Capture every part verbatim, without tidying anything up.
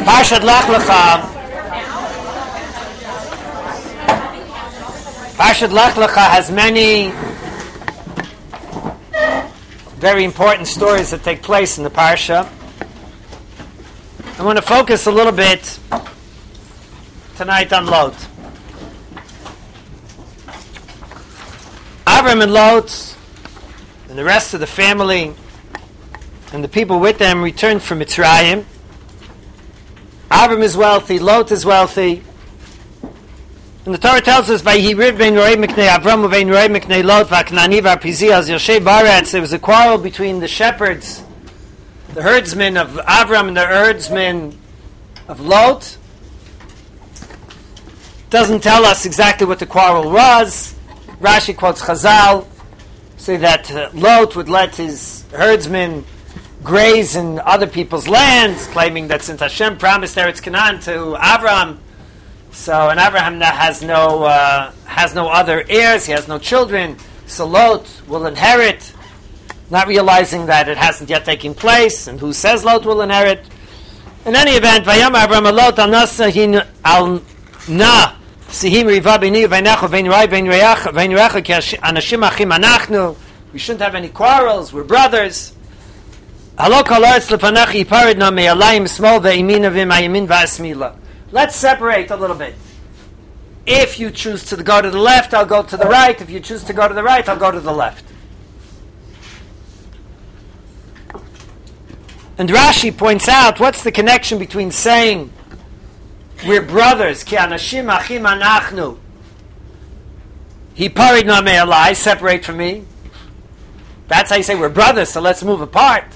Parshat Lech Lecha. Parshat Lech Lecha has many very important stories that take place in the Parsha. I want to focus a little bit tonight on Lot. Avram and Lot and the rest of the family and the people with them returned from Mitzrayim. Avram is wealthy, Lot is wealthy. And the Torah tells us, "Vayirid ben Roei miknei Avram uvein Roei miknei Lot v'Knani v'Prizi az Yoshev Baretz." There was a quarrel between the shepherds, the herdsmen of Avram and the herdsmen of Lot. Doesn't tell us exactly what the quarrel was. Rashi quotes Chazal, say that uh, Lot would let his herdsmen graze in other people's lands, claiming that since Hashem promised Eretz Canaan to Avram, so and Abraham has no uh, has no other heirs, he has no children, so Lot will inherit, not realizing that it hasn't yet taken place, and who says Lot will inherit. In any event, Vayam Avram Lot al Nasahin al Na Sihim Riva Bini Vaynecha Vaynrai Vaynreach Vaynrecha Ki Anashim Achim Anachnu. We shouldn't have any quarrels. We're brothers. Let's separate a little bit. If you choose to go to the left, I'll go to the right. If you choose to go to the right, I'll go to the left. And Rashi points out, what's the connection between saying we're brothers, ki anashim achim anachnu, hiparid na me'alai, separate from me. That's how you say we're brothers, so let's move apart.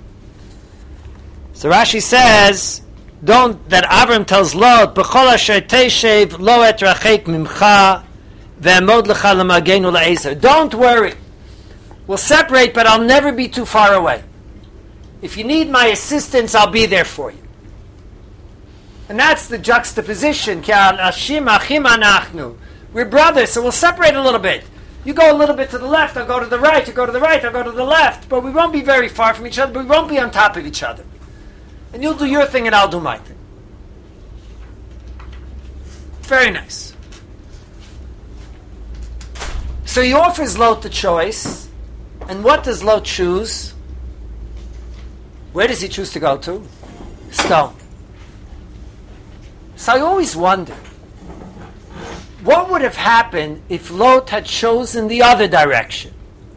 So Rashi says, don't, that Avram tells Lot, B'chol asher teshev lo etrachek mimcha ve'emod lecha l'magenu la'ezer. Don't worry. We'll separate, but I'll never be too far away. If you need my assistance, I'll be there for you. And that's the juxtaposition. Ki anashim achim anachnu. We're brothers, so we'll separate a little bit. You go a little bit to the left, I'll go to the right. You go to the right, I'll go to the left. But we won't be very far from each other, but we won't be on top of each other. And you'll do your thing and I'll do my thing. Very nice. So he offers Lot the choice. And what does Lot choose? Where does he choose to go to? Stone. So I always wonder, what would have happened if Lot had chosen the other direction?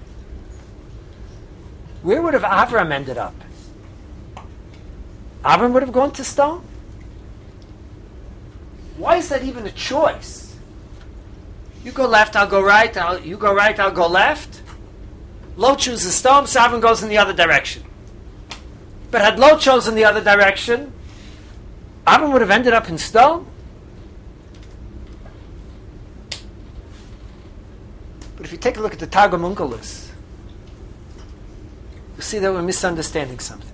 Where would have Avram ended up? Avram would have gone to stone? Why is that even a choice? You go left, I'll go right. I'll, you go right, I'll go left. Lot chooses stone, so Avram goes in the other direction. But had Lot chosen the other direction, Avram would have ended up in stone? But if you take a look at the Targum Onkelos, you see that we're misunderstanding something.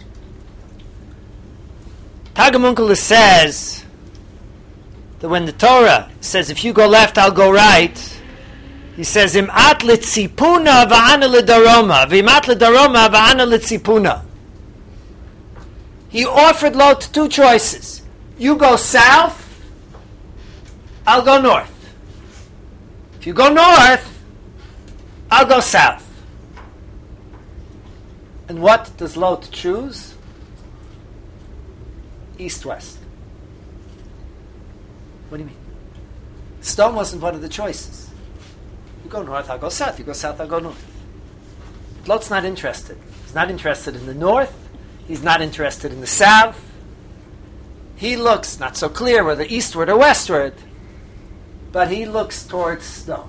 Targum Onkelos says that when the Torah says, if you go left, I'll go right, he says, Im at litzipuna v'ana lidaroma, v'im at lidaroma v'ana litzipuna. He offered Lot two choices. You go south, I'll go north. If you go north, I'll go south. And what does Lot choose? East-west. What do you mean? Stone wasn't one of the choices. You go north, I'll go south. You go south, I'll go north. Lot's not interested. He's not interested in the north. He's not interested in the south. He looks, not so clear whether eastward or westward, but he looks towards stone.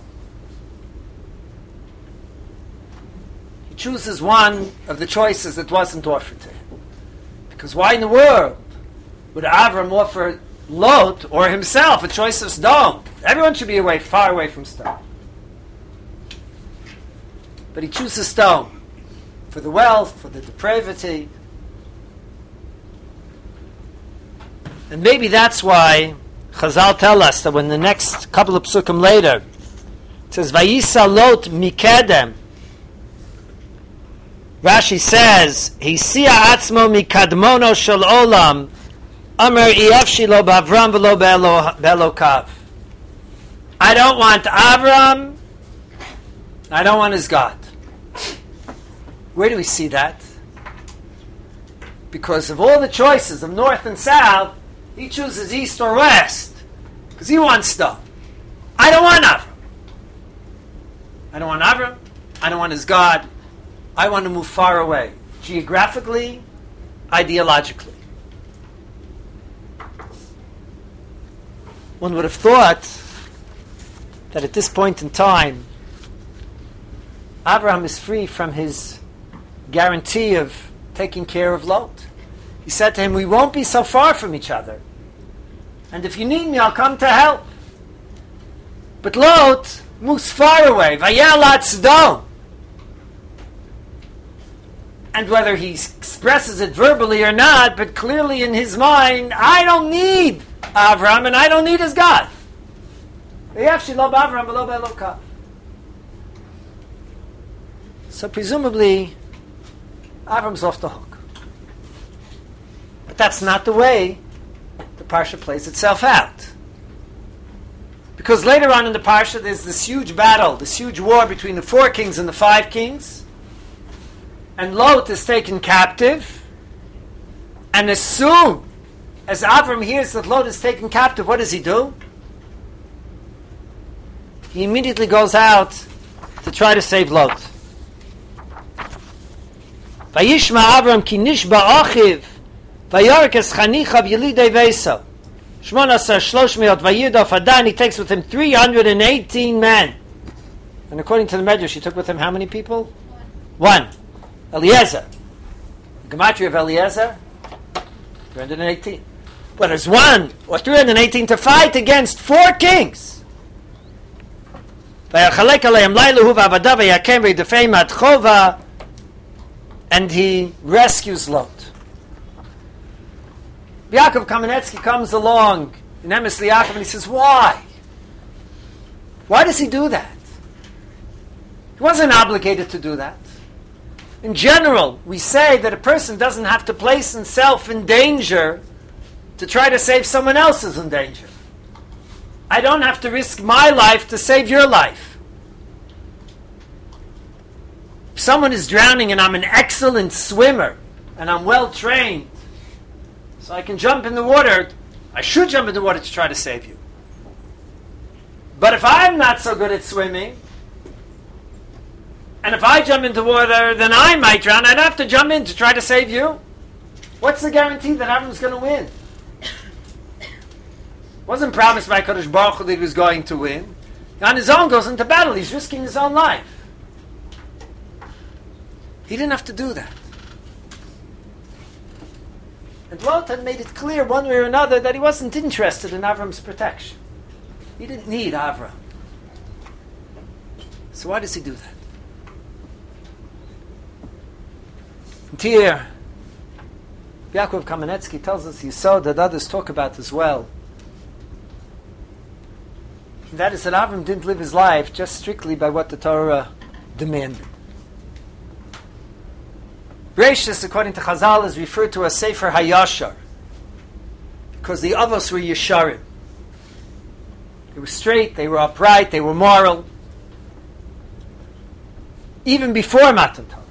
He chooses one of the choices that wasn't offered to him. Because why in the world would Avram offer Lot or himself a choice of stone? Everyone should be away, far away from stone. But he chooses stone for the wealth, for the depravity. And maybe that's why Chazal tell us that when the next couple of psukim later it says Vayisa Lot mikedem, Rashi says, Hisia atzmo mikadmono shel olam Amar Iyavshi lo b'Avram v'lo be'Elokav. I don't want Avram. I don't want his God. Where do we see that? Because of all the choices of north and south, he chooses east or west. Because he wants stuff. I don't want Avram. I don't want Avram. I don't want his God. I want to move far away. Geographically, ideologically. One would have thought that at this point in time, Abraham is free from his guarantee of taking care of Lot. He said to him, we won't be so far from each other. And if you need me, I'll come to help. But Lot moves far away. Vayelat Sdom. And whether he expresses it verbally or not, but clearly in his mind, I don't need Avram and I don't need his God. So presumably, Avram's off the hook. But that's not the way the Parsha plays itself out. Because later on in the Parsha, there's this huge battle, this huge war between the four kings and the five kings. And Lot is taken captive. And as soon as Avram hears that Lot is taken captive, what does he do? He immediately goes out to try to save Lot. Vayishma Avram ki nishba achiv vayork es chanichav yelidei veisav shmona asar shlosh meot vayirda fadan. He takes with him three hundred eighteen men. And according to the Medrash, he took with him how many people? One. One. Eliezer. The gematria of Eliezer? three hundred eighteen. But there's one or three hundred eighteen to fight against four kings. And he rescues Lot. Yaakov Kamenetsky comes along in Emes Yaakov and he says, why? Why does he do that? He wasn't obligated to do that. In general, we say that a person doesn't have to place himself in danger to try to save someone else's in danger. I don't have to risk my life to save your life. If someone is drowning and I'm an excellent swimmer and I'm well trained, so I can jump in the water, I should jump in the water to try to save you. But if I'm not so good at swimming, and if I jump into water, then I might drown. I'd have to jump in to try to save you. What's the guarantee that Avram's going to win? Wasn't promised by Kadosh Baruch Hu that he was going to win. He on his own goes into battle. He's risking his own life. He didn't have to do that. And Lot had made it clear one way or another that he wasn't interested in Avram's protection. He didn't need Avram. So why does he do that? And here, Yaakov Kamenetsky tells us, Yisod, that others talk about as well. And that is that Avram didn't live his life just strictly by what the Torah demanded. Bereishis, according to Chazal, is referred to as Sefer HaYashar, because the Avos were Yesharim. They were straight, they were upright, they were moral. Even before Matan Torah.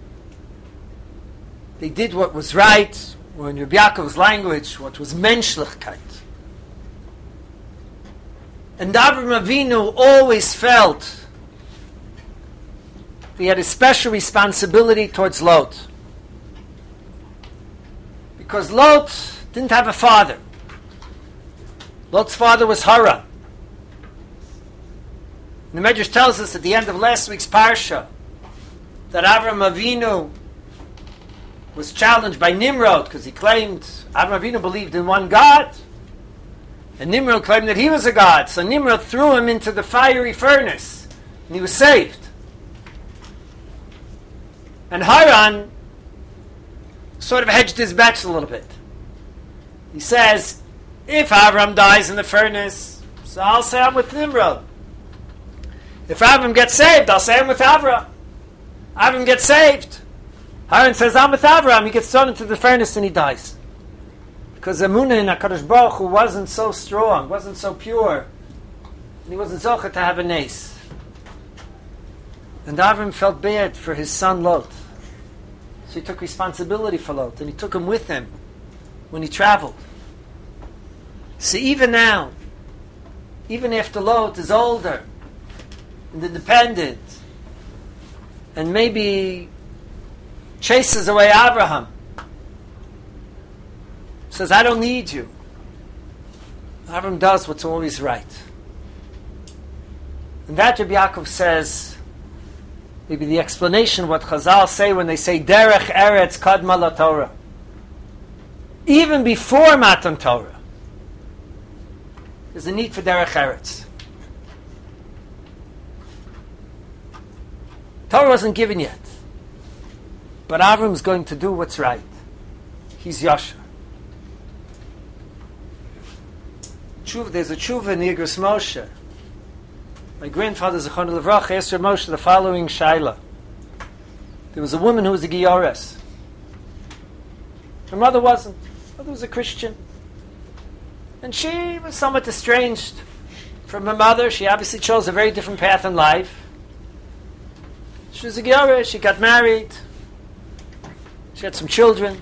They did what was right, or in Rabbi Yaakov's language, what was menschlichkeit. And Avram Avinu always felt he had a special responsibility towards Lot. Because Lot didn't have a father. Lot's father was Haran. The Medrash tells us at the end of last week's Parsha that Avram Avinu was challenged by Nimrod because he claimed Avram Avinu believed in one God, and Nimrod claimed that he was a god. So Nimrod threw him into the fiery furnace, and he was saved. And Haran sort of hedged his bets a little bit. He says, if Avram dies in the furnace, so I'll say I'm with Nimrod. If Avram gets saved, I'll say I'm with Avram. Avram gets saved. Haran says, I'm with Avram. He gets thrown into the furnace and he dies. Because Emunah in HaKadosh Baruch Hu wasn't so strong, wasn't so pure, and he wasn't zocher to have a nes. And Avram felt bad for his son Lot. So he took responsibility for Lot, and he took him with him when he traveled. So even now, even after Lot is older and independent, and maybe chases away Abraham, says, I don't need you. Avram does what's always right. And that Rabbi Yaakov says, maybe the explanation of what Chazal say when they say Derech Eretz Kadma LaTorah. Even before Matan Torah, there's a need for Derech Eretz. Torah wasn't given yet. But Avram's going to do what's right. He's Yasher. Tshuva, there's a tshuva in Igros Moshe. My grandfather, Zechon Levracha, asked Rav Moshe the following shaila. There was a woman who was a Giores. Her mother wasn't. Her mother was a Christian. And she was somewhat estranged from her mother. She obviously chose a very different path in life. She was a Giores. She got married. She had some children.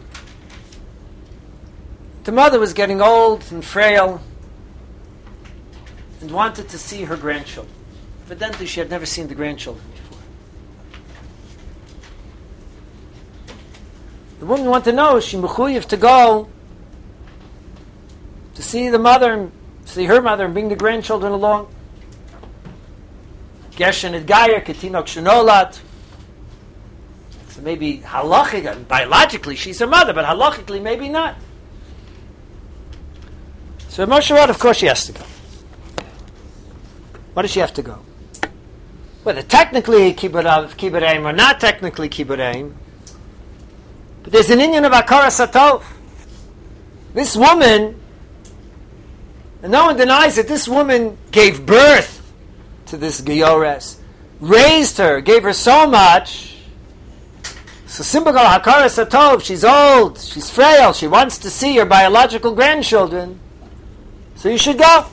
The mother was getting old and frail and wanted to see her grandchildren. Evidently, she had never seen the grandchildren before. The woman wanted to know, is she mechuyev to go to see the mother, and see her mother, and bring the grandchildren along? Gershon et Gayer, Ketinok Shenolat. So maybe halachically, biologically, she's her mother, but halachically, maybe not. So Moshe wrote, of course she has to go. Why does she have to go? Whether technically kibbut aim or not technically kibbut aim, but there's an inyan of akara satov. This woman, and no one denies that this woman gave birth to this Giores, raised her, gave her so much. So simple hakara satov, she's old, she's frail, she wants to see her biological grandchildren. So you should go.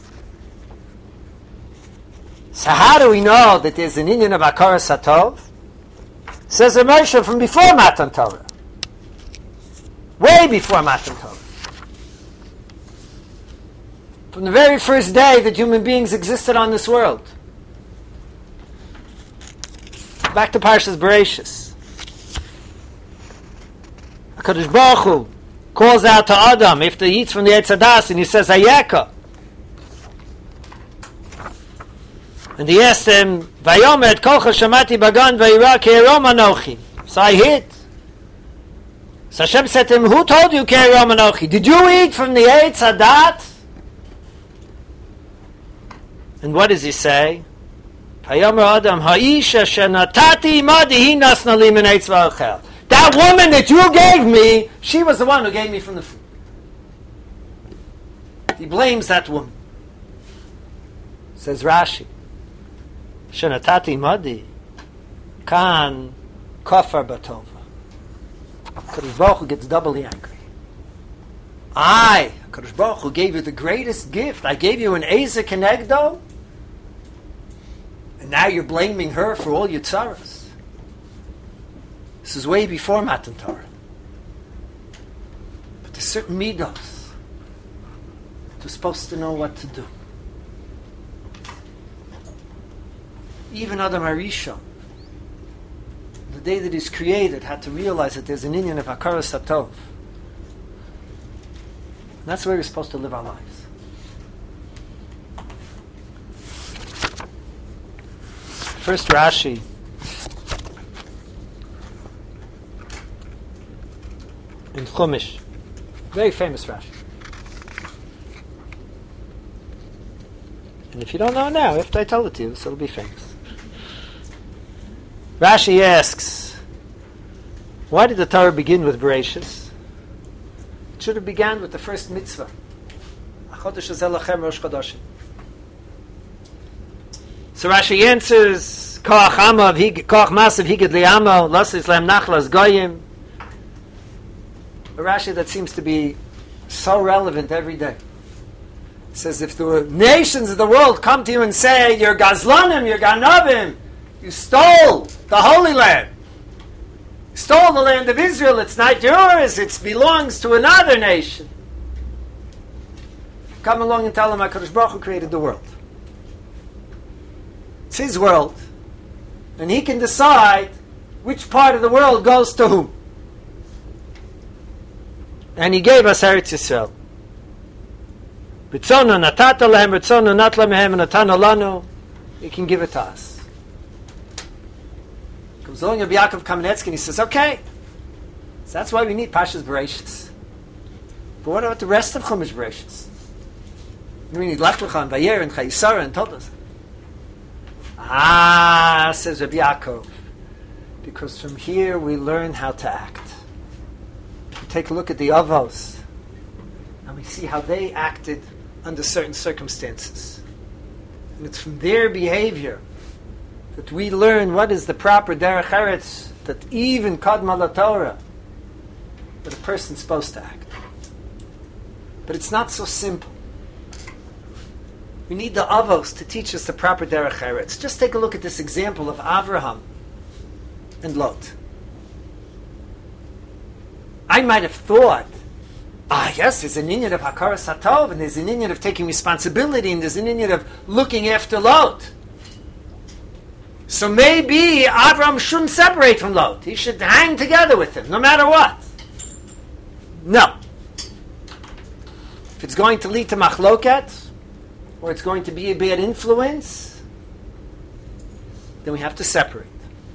So how do we know that there's an inyan of Akara Satov? Says Rav Moshe from before Matan Torah. Way before Matan Torah. From the very first day that human beings existed on this world. Back to Parshas Bereishis. HaKadosh Baruch Hu calls out to Adam after he eats from the Eitz Hadas, and he says, Hayeka. And he asked him, Vayomer et kolcha shamati bagan vayira ke'erom anochi. So I hid. So Hashem said to him, who told you ke'erom anochi? Did you eat from the Eitz Hadat? And what does he say? Vayomer Adam ha'isha shenatati imadi hi nasna li min eitz v'achel. That woman that you gave me, she was the one who gave me from the food. He blames that woman. Says Rashi, Shenatati madi kan kafar batova. Kadosh Baruch Hu gets doubly angry. I, Kadosh Baruch Hu, gave you the greatest gift. I gave you an Eza Kenegdo, and now you're blaming her for all your tzaras. This is way before Matan Torah. But there's certain midos that we're supposed to know what to do. Even Adam HaRishon, the day that he's created, had to realize that there's an inyan of Akara Satov. And that's the way we're supposed to live our lives. First Rashi. In Chumash. Very famous Rashi. And if you don't know now, after I tell it to you, so it'll be famous. Rashi asks, why did the Torah begin with Bereishis? It should have begun with the first mitzvah. Achodesh hazeh lachem rosh chodashim. So Rashi answers, Koach Amav, Koach Masav Higad Li'amo, Las Islam Nachlas Goyim. A Rashi that seems to be So relevant every day. It says, if the nations of the world come to you and say, you're Gazlanim, you're Ganavim, you stole the Holy Land, you stole the land of Israel, it's not yours, it belongs to another nation. Come along and tell them HaKadosh Baruch Hu created the world. It's his world. And he can decide which part of the world goes to whom. And he gave us Eretz Yisrael. B'tzono natata lehem, b'tzono nat lehem, natana lanu. He can give it to us. Comes along Rabbi Yaakov Kamenetsky and he says, okay, so that's why we need Pashas Bereshis. But what about the rest of Chumash Bereshis? We need Lech Lecha and Vayer and Chayisara and Todos. Ah, says Rabbi Yaakov, because from here we learn how to act. We take a look at the Avos, and we see how they acted under certain circumstances. And it's from their behavior that we learn what is the proper derech eretz, that even Kadma LaTorah, that a person's supposed to act. But it's not so simple. We need the Avos to teach us the proper derech eretz. Just take a look at this example of Avraham and Lot. I might have thought, ah, yes, there's an inyan of Hakaras Hatov, and there's an inyan of taking responsibility, and there's an inyan of looking after Lot. So maybe Avraham shouldn't separate from Lot. He should hang together with him, no matter what. No. If it's going to lead to machloket, or it's going to be a bad influence, then we have to separate.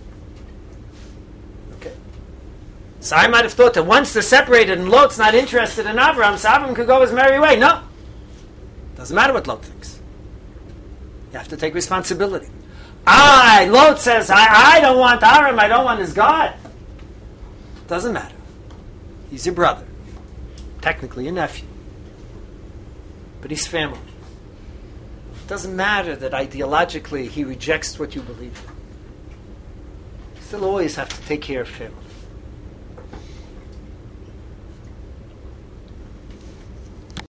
Okay. So I might have thought that once they're separated and Lot's not interested in Avraham, so Avraham could go his merry way. No. Doesn't matter what Lot thinks. You have to take responsibility. I, Lot says, I, I don't want Avraham, I don't want his God. Doesn't matter. He's your brother. Technically your nephew. But he's family. It doesn't matter that ideologically he rejects what you believe in. You still always have to take care of family.